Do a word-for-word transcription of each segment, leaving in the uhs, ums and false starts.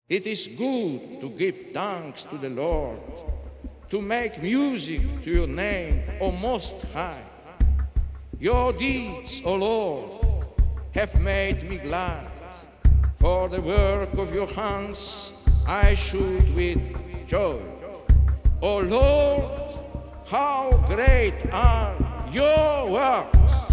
It is good to give thanks to the Lord, to make music to your name, O Most High. Your deeds, O Lord, have made me glad. For the work of your hands I should with joy. O Lord, how great are your works!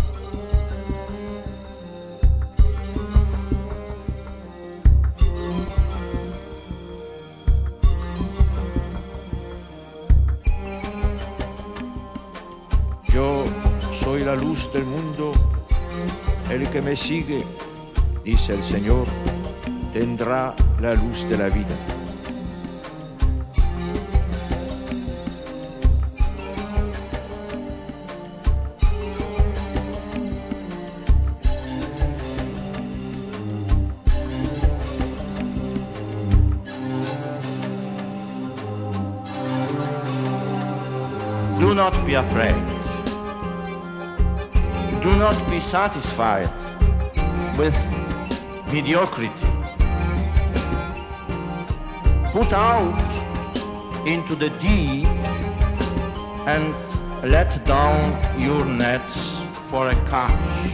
Yo soy la luz del mundo, el que me sigue, dice el Señor, tendrá la luz de la vida. Do not be afraid. Do not be satisfied with mediocrity. Put out into the deep and let down your nets for a catch.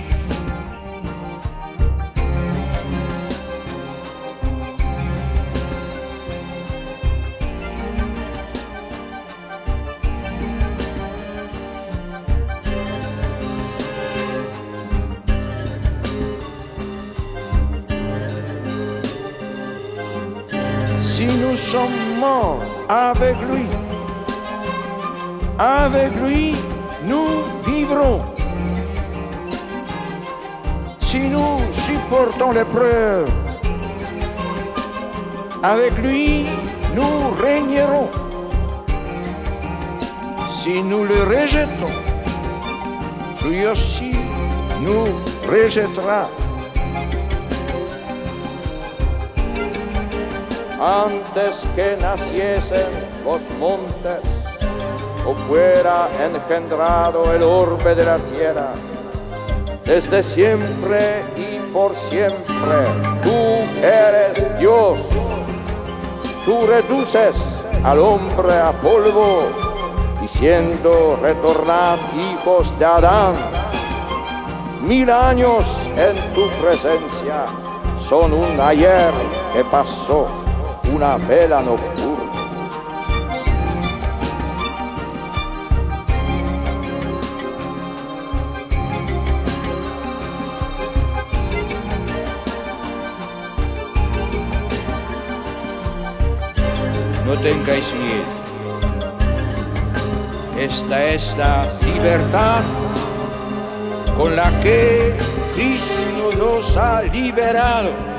Si nous sommes morts avec lui, avec lui nous vivrons. Si nous supportons l'épreuve, avec lui nous régnerons. Si nous le rejetons, lui aussi nous rejettera. Antes que naciesen los montes, o fuera engendrado el orbe de la tierra, desde siempre y por siempre, tú eres Dios. Tú reduces al hombre a polvo, diciendo, retornad hijos de Adán. Mil años en tu presencia son un ayer que pasó, una vela nocturna. No tengáis miedo. Esta es la libertad con la que Cristo nos ha liberado.